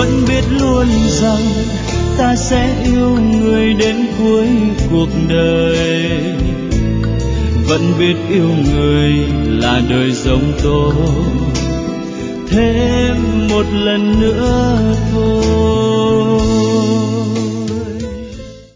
vẫn biết luôn rằng ta sẽ yêu người đến cuối cuộc đời, vẫn biết yêu người là đời giống tôi thêm một lần nữa thôi.